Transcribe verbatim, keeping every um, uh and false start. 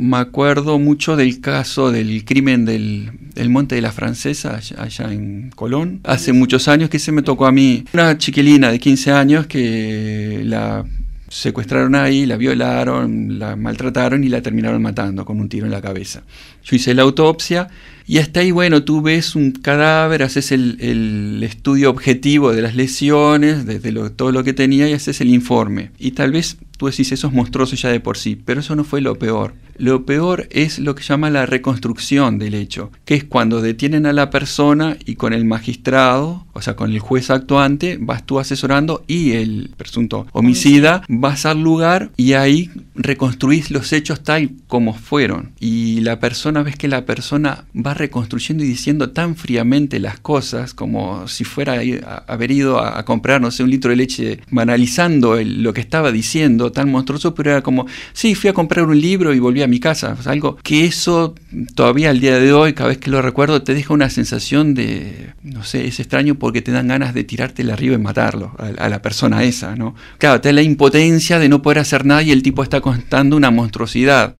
me acuerdo mucho del caso del crimen del, del Monte de la Francesa, allá, allá en Colón. Hace muchos años que se me tocó a mí una chiquilina de quince años que la secuestraron ahí, la violaron, la maltrataron y la terminaron matando con un tiro en la cabeza. Yo hice la autopsia y hasta ahí, bueno, tú ves un cadáver, haces el, el estudio objetivo de las lesiones, desde lo, todo lo que tenía y haces el informe. Y tal vez tú decís, eso es monstruoso ya de por sí, pero eso no fue lo peor. Lo peor es lo que llama la reconstrucción del hecho, que es cuando detienen a la persona y con el magistrado, o sea, con el juez actuante, vas tú asesorando y el presunto homicida vas al lugar y ahí reconstruís los hechos tal como fueron. Y la persona, ves que la persona va reconstruyendo y diciendo tan fríamente las cosas como si fuera a haber ido a, a comprar, no sé, un litro de leche, banalizando el, lo que estaba diciendo, tan monstruoso, pero era como, sí, fui a comprar un libro y volví a mi casa. O sea, algo que eso todavía al día de hoy, cada vez que lo recuerdo, te deja una sensación de, no sé, es extraño porque te dan ganas de tirártela arriba y matarlo, a, a la persona esa, ¿no? Claro, te da la impotencia de no poder hacer nada y el tipo está contando una monstruosidad.